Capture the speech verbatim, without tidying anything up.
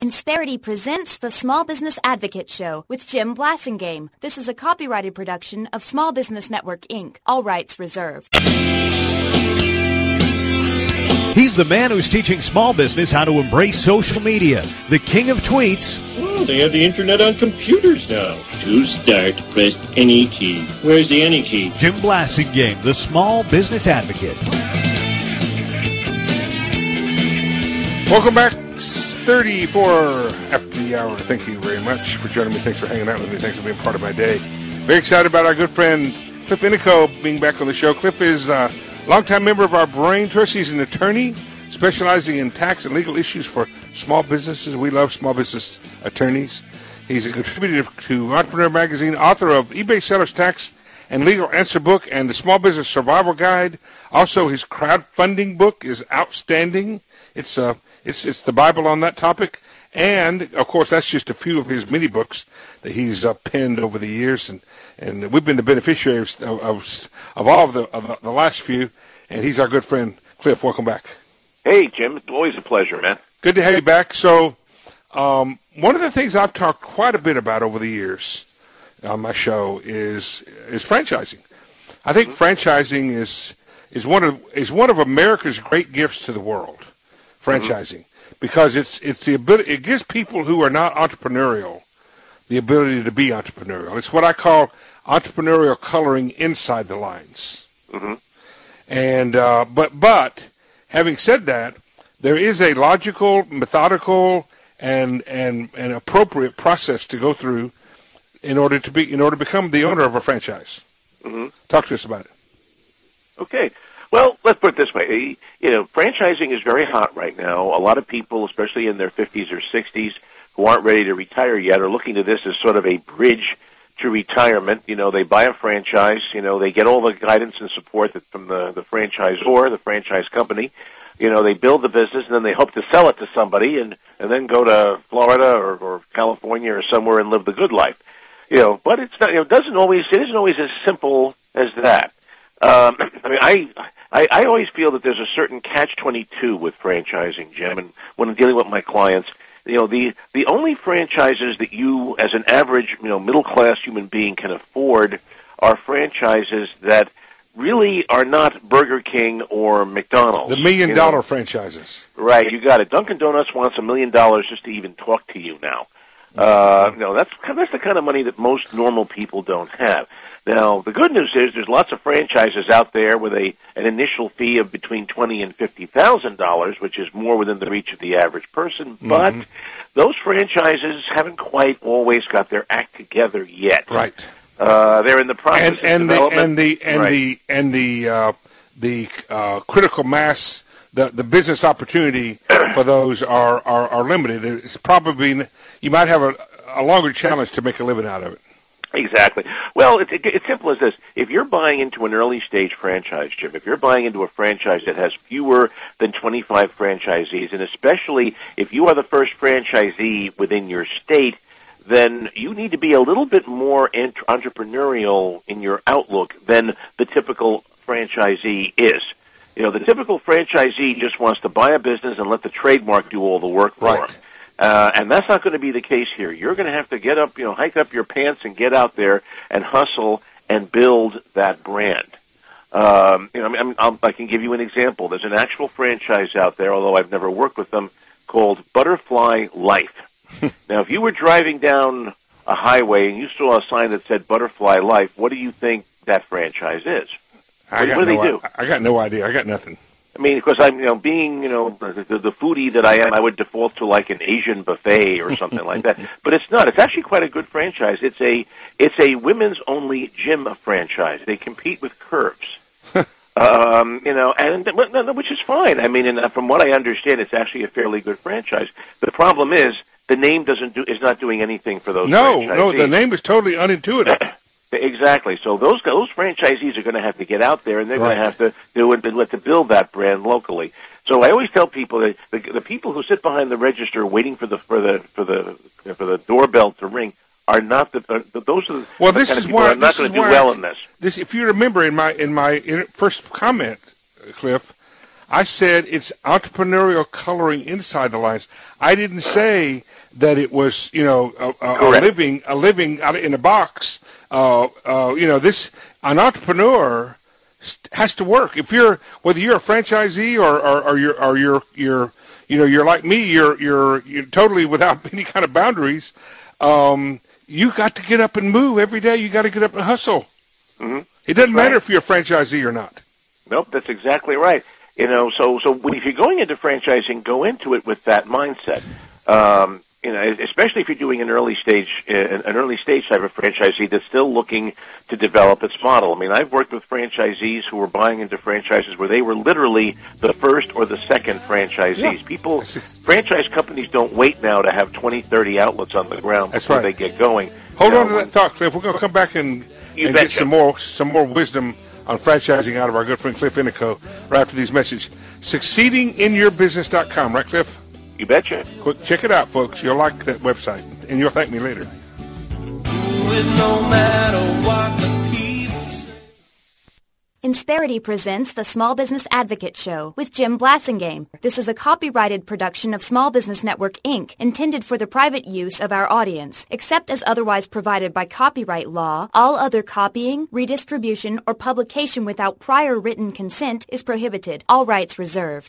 Insperity presents the Small Business Advocate Show with Jim Blasingame. This is a copyrighted production of Small Business Network, Incorporated. All rights reserved. He's the man who's teaching small business how to embrace social media. The king of tweets. Oh, they have the internet on computers now. To start, press any key. Where's the any key? Jim Blasingame, the Small Business Advocate. Welcome back. thirty-four after the hour. Thank you very much for joining me. Thanks for hanging out with me. Thanks for being part of my day. Very excited about our good friend Cliff Inico being back on the show. Cliff is a longtime member of our Brain Trust. He's an attorney specializing in tax and legal issues for small businesses. We love small business attorneys. He's a contributor to Entrepreneur Magazine, author of eBay Sellers Tax and Legal Answer book and the Small Business Survival Guide. Also, his crowdfunding book is outstanding. It's uh, it's it's the Bible on that topic. And, of course, that's just a few of his many books that he's uh, penned over the years. And, and we've been the beneficiaries of, of, of all of the, of the, the last few. And he's our good friend, Cliff. Welcome back. Hey, Jim. It's always a pleasure, man. Good to have you back. So um, one of the things I've talked quite a bit about over the years on my show is is franchising. I think mm-hmm. franchising is is one of is one of America's great gifts to the world. Franchising. Mm-hmm. Because it's it's the ability, it gives people who are not entrepreneurial the ability to be entrepreneurial. It's what I call entrepreneurial coloring inside the lines. Mm-hmm. And uh, but but having said that, there is a logical, methodical, and and and appropriate process to go through in order to be in order to become the owner of a franchise. Mm-hmm. Talk to us about it. Okay. Well, let's put it this way. You know, franchising is very hot right now. A lot of people, especially in their fifties or sixties, who aren't ready to retire yet, are looking to this as sort of a bridge to retirement. You know, they buy a franchise. You know, they get all the guidance and support that from the, the franchisor, the franchise company. You know, they build the business, and then they hope to sell it to somebody and, and then go to Florida or, or California or somewhere and live the good life. You know, but it's not, you know, it doesn't always, it isn't always as simple as that. Um, I mean, I, I, I always feel that there's a certain catch twenty-two with franchising, Jim, and when I'm dealing with my clients, you know, the, the only franchises that you, as an average, you know, middle-class human being can afford are franchises that really are not Burger King or McDonald's. The million-dollar you know? franchises. Right, you got it. Dunkin' Donuts wants a million dollars just to even talk to you now. Uh, you know, that's, that's the kind of money that most normal people don't have. Now, the good news is there's lots of franchises out there with a an initial fee of between twenty and fifty thousand dollars, which is more within the reach of the average person. But mm-hmm. those franchises haven't quite always got their act together yet. Right. Uh, they're in the process and, and of development. The, and the and right. the and the uh, the uh, critical mass, the the business opportunity for those are, are, are limited. It's probably you might have a, a longer challenge to make a living out of it. Exactly. Well, it's, it's simple as this. If you're buying into an early-stage franchise, Jim, if you're buying into a franchise that has fewer than twenty-five franchisees, and especially if you are the first franchisee within your state, then you need to be a little bit more entrepreneurial in your outlook than the typical franchisee is. You know, the typical franchisee just wants to buy a business and let the trademark do all the work for right. him. Uh, and that's not going to be the case here. You're going to have to get up, you know, hike up your pants and get out there and hustle and build that brand. Um, you know, I mean, I'll, I can give you an example. There's an actual franchise out there, although I've never worked with them, called Butterfly Life. Now, if you were driving down a highway and you saw a sign that said Butterfly Life, what do you think that franchise is? I what, got what do no, they do? I, I got no idea. I got nothing. I mean, because I'm, you know, being, you know, the, the, the foodie that I am, I would default to like an Asian buffet or something like that. But it's not. It's actually quite a good franchise. It's a, it's a women's only gym franchise. They compete with Curves, um, you know, and which is fine. I mean, and from what I understand, it's actually a fairly good franchise. The problem is the name doesn't do is not doing anything for those. No, franchisees. no, the name is totally unintuitive. Exactly. So those those franchisees are going to have to get out there, and they're right. going to have to do it to build that brand locally. So I always tell people that the, the people who sit behind the register waiting for the for the for the for the doorbell to ring are not the, uh, those are the, well. the This kind is of people why who are not going to do well I, in this. This, if you remember, in my in my first comment, Cliff, I said it's entrepreneurial coloring inside the lines. I didn't say that it was, you know, a, a, a living, a living out in a box. Uh, uh, you know, this an entrepreneur has to work. If you're whether you're a franchisee or, or, or you're or you're you're you know you're like me, you're you're you're totally without any kind of boundaries. Um, you got to get up and move every day. You got to get up and hustle. Mm-hmm. It doesn't That's matter right. if you're a franchisee or not. Nope, that's exactly right. You know, so so if you're going into franchising, go into it with that mindset. Um, you know, especially if you're doing an early stage, an early stage type of franchisee that's still looking to develop its model. I mean, I've worked with franchisees who were buying into franchises where they were literally the first or the second franchisees. Yeah. People, franchise companies don't wait now to have twenty, thirty outlets on the ground That's before right. they get going. Hold you on know, to that thought, Cliff. We're going to come back and, and get some more some more wisdom on franchising out of our good friend Cliff Inico right after these messages. succeeding in your business dot com, right, Cliff? You betcha. Quick, check it out, folks. You'll like that website, and you'll thank me later. No matter what the people say. Insperity presents the Small Business Advocate Show with Jim Blasingame. This is a copyrighted production of Small Business Network, Incorporated, intended for the private use of our audience. Except as otherwise provided by copyright law, all other copying, redistribution, or publication without prior written consent is prohibited. All rights reserved.